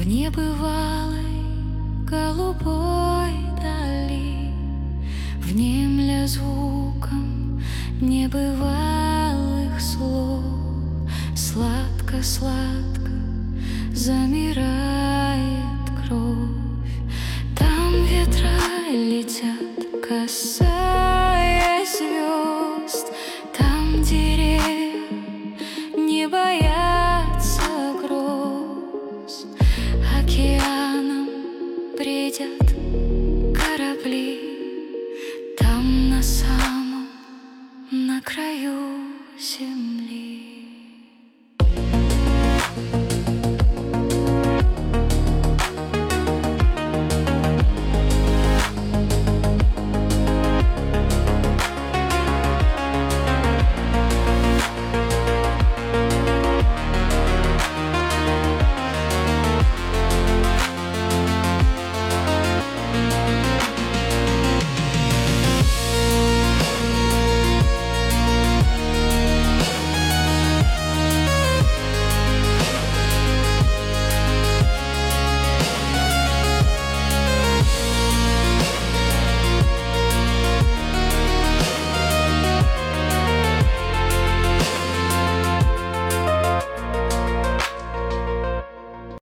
В небывалой голубой дали, внемля звуком небывалых слов, сладко-сладко замирает кровь. Там ветра летят, касаясь звезд, там деревья не боятся гроз, океаном бредят